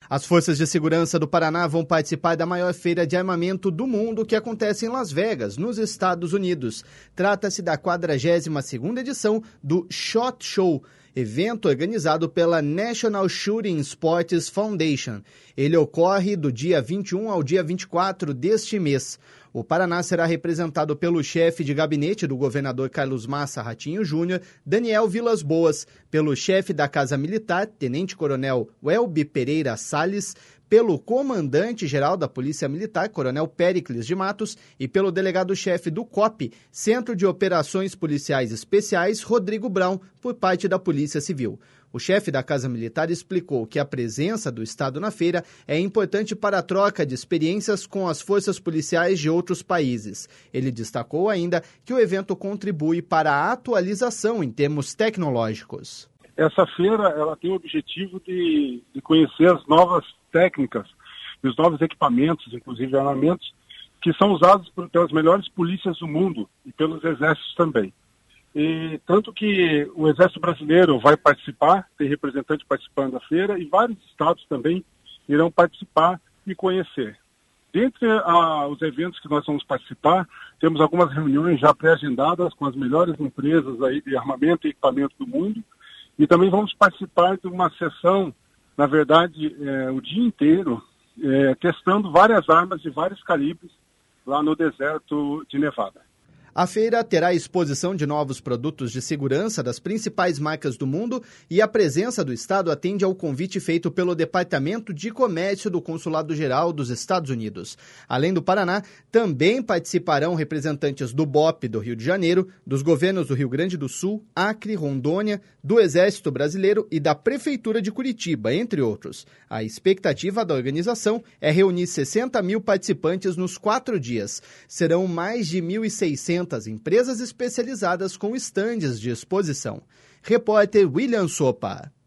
As forças de segurança do Paraná vão participar da maior feira de armamento do mundo que acontece em Las Vegas, nos Estados Unidos. Trata-se da 42ª edição do SHOT Show, evento organizado pela National Shooting Sports Foundation. Ele ocorre do dia 21 ao dia 24 deste mês. O Paraná será representado pelo chefe de gabinete do governador Carlos Massa Ratinho Júnior, Daniel Vilas Boas, pelo chefe da Casa Militar, tenente-coronel Welby Pereira Salles, pelo comandante-geral da Polícia Militar, coronel Péricles de Matos, e pelo delegado-chefe do COP, Centro de Operações Policiais Especiais, Rodrigo Brown, por parte da Polícia Civil. O chefe da Casa Militar explicou que a presença do Estado na feira é importante para a troca de experiências com as forças policiais de outros países. Ele destacou ainda que o evento contribui para a atualização em termos tecnológicos. Essa feira ela tem o objetivo de conhecer as novas técnicas e os novos equipamentos, inclusive armamentos, que são usados pelas melhores polícias do mundo e pelos exércitos também. E tanto que o Exército Brasileiro vai participar, tem representante participando da feira, e vários estados também irão participar e conhecer. Dentre os eventos que nós vamos participar, temos algumas reuniões já pré-agendadas com as melhores empresas aí de armamento e equipamento do mundo, e também vamos participar de uma sessão, na verdade, o dia inteiro, testando várias armas de vários calibres lá no deserto de Nevada. A feira terá exposição de novos produtos de segurança das principais marcas do mundo e a presença do Estado atende ao convite feito pelo Departamento de Comércio do Consulado-Geral dos Estados Unidos. Além do Paraná, também participarão representantes do BOP do Rio de Janeiro, dos governos do Rio Grande do Sul, Acre, Rondônia, do Exército Brasileiro e da Prefeitura de Curitiba, entre outros. A expectativa da organização é reunir 60 mil participantes nos 4 dias. Serão mais de 1.600 empresas especializadas com estandes de exposição. Repórter William Sopa.